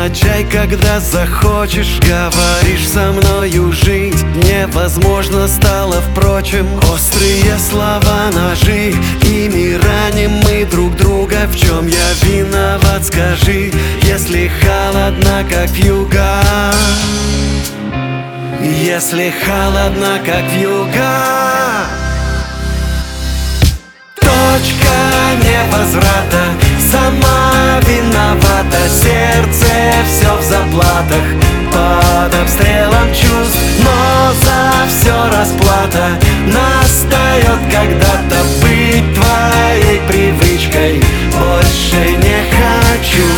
Отвечай, когда захочешь. Говоришь, со мною жить невозможно стало, впрочем. Острые слова, ножи, ими раним мы друг друга. В чем я виноват, скажи, если холодно, как вьюга? Если холодно, как вьюга. Точка невозврата, сама виновата. Сердце все в заплатах, под обстрелом чувств, но за все расплата. Настает когда-то быть твоей привычкой. Больше не хочу.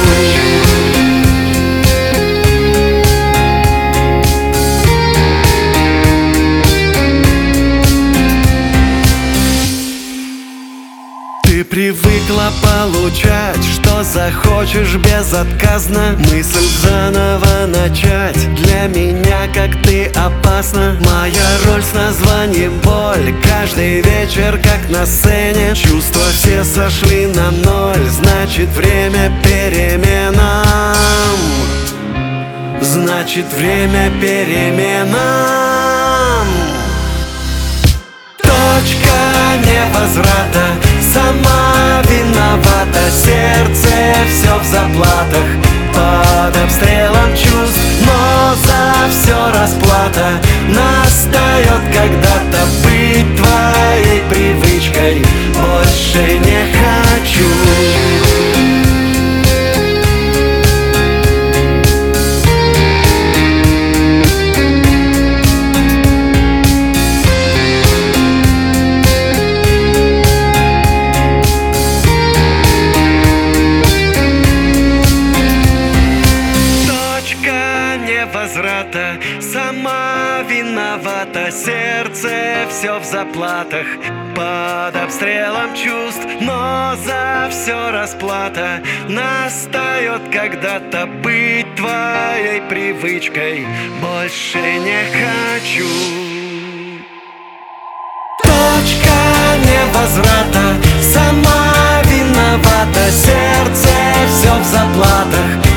Ты привыкла получать, что захочешь безотказно. Мысль заново начать для меня, как ты, опасна. Моя роль с названием боль, каждый вечер как на сцене. Чувства все сошли на ноль, значит время переменам. Значит время переменам. Точка невозврата, сама виновата. Сердце все в заплатах, под обстрелом чувств, но за все расплата. Настает когда-то быть твоей привычкой. Больше не хочу. Возврата, сама виновата. Сердце все в заплатах, под обстрелом чувств, но за все расплата. Настает когда-то быть твоей привычкой. Больше не хочу. Точка невозврата, сама виновата. Сердце все в заплатах,